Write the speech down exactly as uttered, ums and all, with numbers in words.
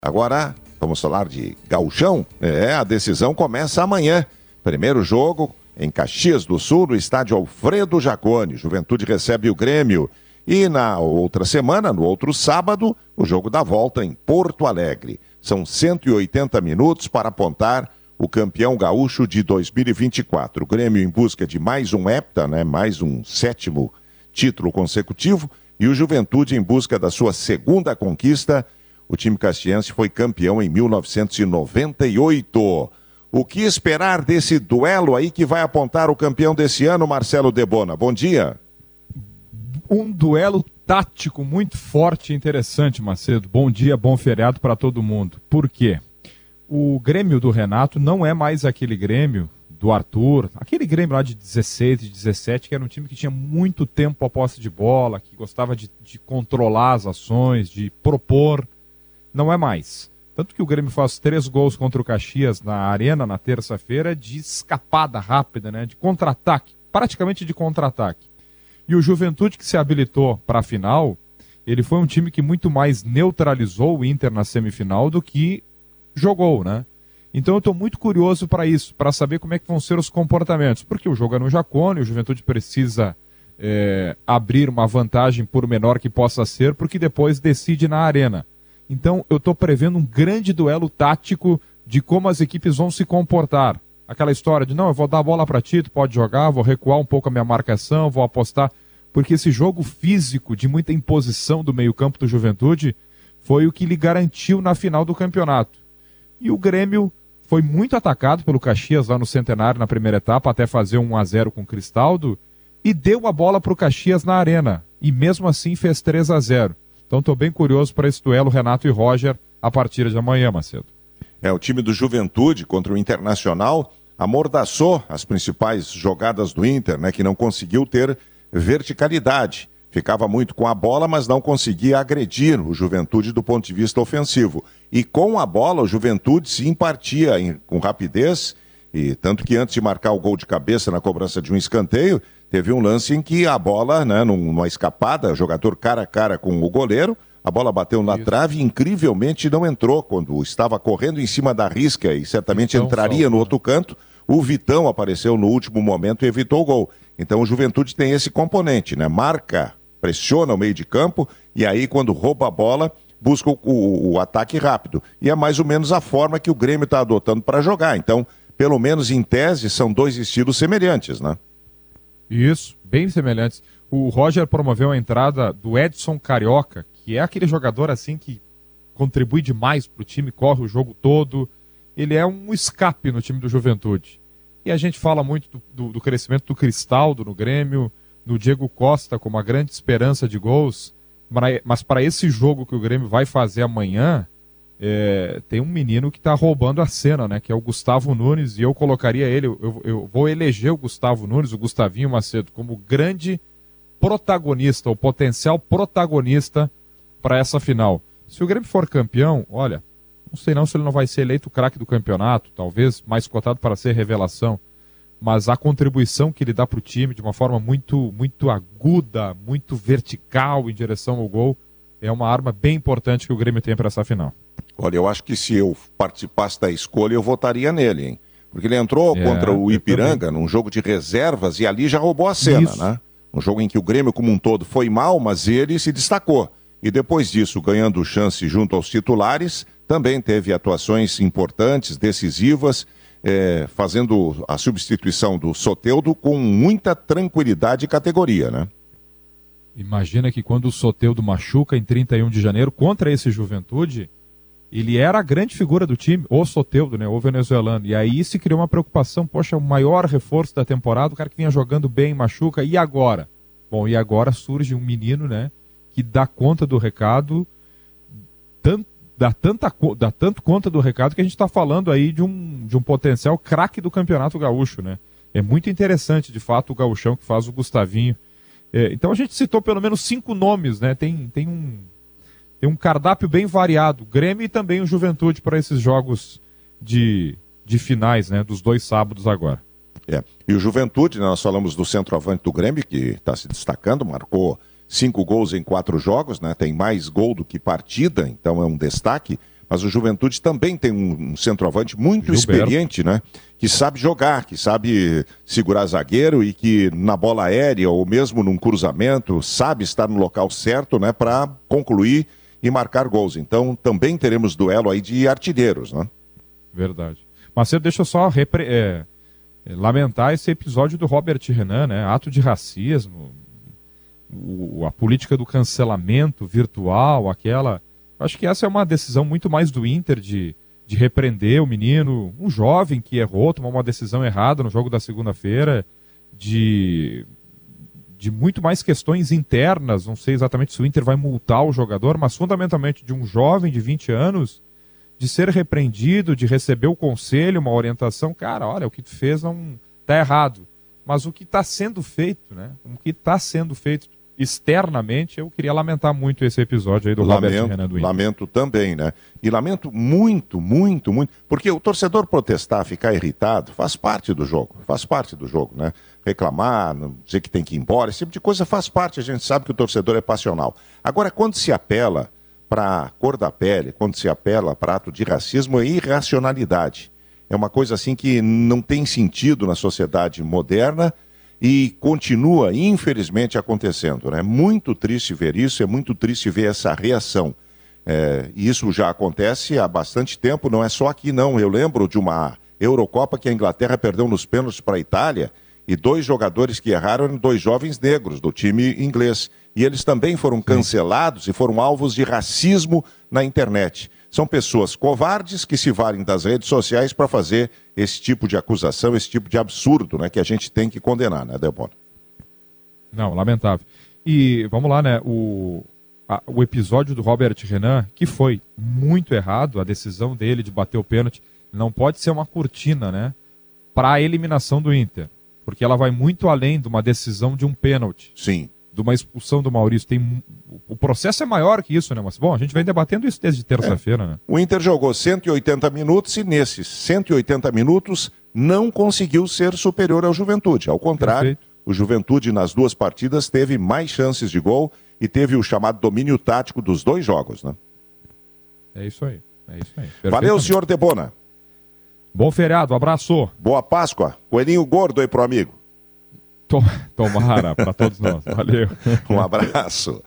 Agora, vamos falar de gauchão. É, a decisão começa amanhã. Primeiro jogo em Caxias do Sul, no estádio Alfredo Jaconi. Juventude recebe o Grêmio. E na outra semana, no outro sábado, o jogo da volta em Porto Alegre. São cento e oitenta minutos para apontar o campeão gaúcho de dois mil e vinte e quatro. O Grêmio em busca de mais um hepta, né, mais um sétimo título consecutivo. E o Juventude em busca da sua segunda conquista. O time caxiense foi campeão em mil novecentos e noventa e oito. O que esperar desse duelo aí que vai apontar o campeão desse ano, Marcelo Debona? Bom dia. Um duelo tático muito forte e interessante, Macedo. Bom dia, bom feriado para todo mundo. Por quê? O Grêmio do Renato não é mais aquele Grêmio do Arthur, aquele Grêmio lá de dezesseis, de dezessete, que era um time que tinha muito tempo a posse de bola, que gostava de, de controlar as ações, de propor. Não é mais. Tanto que o Grêmio faz três gols contra o Caxias na Arena na terça-feira de escapada rápida, né? De contra-ataque, praticamente de contra-ataque. E o Juventude, que se habilitou para a final, ele foi um time que muito mais neutralizou o Inter na semifinal do que jogou, né? Então eu estou muito curioso para isso, para saber como é que vão ser os comportamentos. Porque o jogo é no Jaconi, o Juventude precisa é, abrir uma vantagem por menor que possa ser, porque depois decide na Arena. Então eu estou prevendo um grande duelo tático de como as equipes vão se comportar. Aquela história de, não, eu vou dar a bola para ti, tu pode jogar, vou recuar um pouco a minha marcação, vou apostar. Porque esse jogo físico de muita imposição do meio-campo do Juventude foi o que lhe garantiu na final do campeonato. E o Grêmio foi muito atacado pelo Caxias lá no Centenário na primeira etapa, até fazer um a zero com o Cristaldo, e deu a bola para o Caxias na Arena. E mesmo assim fez três a zero. Então estou bem curioso para esse duelo Renato e Roger a partir de amanhã, Macedo. É, o time do Juventude contra o Internacional amordaçou as principais jogadas do Inter, né, que não conseguiu ter verticalidade. Ficava muito com a bola, mas não conseguia agredir o Juventude do ponto de vista ofensivo. E com a bola, o Juventude se impartia em, com rapidez, e tanto que antes de marcar o gol de cabeça na cobrança de um escanteio, teve um lance em que a bola, né, numa escapada, jogador cara a cara com o goleiro, a bola bateu na Isso. trave e incrivelmente não entrou quando estava correndo em cima da risca e certamente Vitão entraria salva. No outro canto. O Vitão apareceu no último momento e evitou o gol. Então o Juventude tem esse componente, né? Marca, pressiona o meio de campo e aí quando rouba a bola, busca o, o, o ataque rápido. E é mais ou menos a forma que o Grêmio está adotando para jogar. Então, pelo menos em tese, são dois estilos semelhantes, né? Isso, bem semelhantes. O Roger promoveu a entrada do Edson Carioca, que é aquele jogador assim que contribui demais para o time, corre o jogo todo. Ele é um escape no time do Juventude. E a gente fala muito do, do, do crescimento do Cristaldo no Grêmio, do Diego Costa como a grande esperança de gols. Mas para esse jogo que o Grêmio vai fazer amanhã, é, tem um menino que está roubando a cena, né? Que é o Gustavo Nunes, e eu colocaria ele, eu, eu vou eleger o Gustavo Nunes, o Gustavinho Macedo, como grande protagonista, o potencial protagonista para essa final. Se o Grêmio for campeão, olha, não sei não se ele não vai ser eleito o craque do campeonato, talvez mais cotado para ser revelação, mas a contribuição que ele dá para o time de uma forma muito, muito aguda, muito vertical em direção ao gol, é uma arma bem importante que o Grêmio tem para essa final. Olha, eu acho que se eu participasse da escolha, eu votaria nele, hein? Porque ele entrou é, contra o Ipiranga num jogo de reservas e ali já roubou a cena, Isso. né? Um jogo em que o Grêmio como um todo foi mal, mas ele se destacou. E depois disso, ganhando chance junto aos titulares, também teve atuações importantes, decisivas, é, fazendo a substituição do Soteldo com muita tranquilidade e categoria, né? Imagina que quando o Soteldo machuca em trinta e um de janeiro contra esse Juventude, ele era a grande figura do time, o Soteldo, né, o venezuelano. E aí se criou uma preocupação, poxa, o maior reforço da temporada, o cara que vinha jogando bem, machuca, e agora? Bom, e agora surge um menino, né, que dá conta do recado, tanto, dá, tanta, dá tanto conta do recado que a gente está falando aí de um, de um potencial craque do Campeonato Gaúcho, né? É muito interessante, de fato, o gauchão que faz o Gustavinho. É, então a gente citou pelo menos cinco nomes, né? Tem, tem, um, tem um cardápio bem variado, Grêmio e também o Juventude para esses jogos de, de finais, né? Dos dois sábados agora. É. E o Juventude, né, nós falamos do centroavante do Grêmio, que está se destacando, marcou cinco gols em quatro jogos, né? Tem mais gol do que partida, então é um destaque. mas o Juventude também tem um, um centroavante muito Gilberto. experiente, né? Que sabe jogar, que sabe segurar zagueiro e que na bola aérea ou mesmo num cruzamento sabe estar no local certo, né? Para concluir e marcar gols. Então também teremos duelo aí de artilheiros, né? Verdade. Marcelo, deixa eu só repre... é, lamentar esse episódio do Robert Renan, né? Ato de racismo, o, a política do cancelamento virtual, aquela... Acho que essa é uma decisão muito mais do Inter de, de repreender o menino, um jovem que errou, tomou uma decisão errada no jogo da segunda-feira, de, de muito mais questões internas, não sei exatamente se o Inter vai multar o jogador, mas fundamentalmente de um jovem de vinte anos, de ser repreendido, de receber o conselho, uma orientação. Cara, olha, o que tu fez não está errado. Mas o que está sendo feito, né? O que está sendo feito externamente, eu queria lamentar muito esse episódio aí do lamento, Robert Renan do Inter. Lamento também, né? E lamento muito, muito, muito, porque o torcedor protestar, ficar irritado, faz parte do jogo, faz parte do jogo, né? Reclamar, dizer que tem que ir embora, esse tipo de coisa faz parte, a gente sabe que o torcedor é passional. Agora, quando se apela para a cor da pele, quando se apela para ato de racismo, é irracionalidade. É uma coisa assim que não tem sentido na sociedade moderna e continua, infelizmente, acontecendo. É, né? Muito triste ver isso, é muito triste ver essa reação. É, e isso já acontece há bastante tempo, não é só aqui não. Eu lembro de uma Eurocopa que a Inglaterra perdeu nos pênaltis para a Itália e dois jogadores que erraram eram dois jovens negros do time inglês. E eles também foram cancelados e foram alvos de racismo na internet. São pessoas covardes que se valem das redes sociais para fazer esse tipo de acusação, esse tipo de absurdo, né, que a gente tem que condenar, né, Delbona? Não, lamentável. E vamos lá, né, o, a, o episódio do Robert Renan, que foi muito errado, a decisão dele de bater o pênalti, não pode ser uma cortina, né, para a eliminação do Inter, porque ela vai muito além de uma decisão de um pênalti. Sim. De uma expulsão do Maurício. Tem, o processo é maior que isso, né? Mas, bom, a gente vem debatendo isso desde terça-feira, é. né? O Inter jogou cento e oitenta minutos e nesses cento e oitenta minutos não conseguiu ser superior ao Juventude. Ao contrário, Perfeito. O Juventude nas duas partidas teve mais chances de gol e teve o chamado domínio tático dos dois jogos, né? É isso aí. É isso aí. Valeu, senhor Debona. Bom feriado, abraço. Boa Páscoa. Coelhinho gordo aí pro amigo. Tomara para todos nós. Valeu. Um abraço.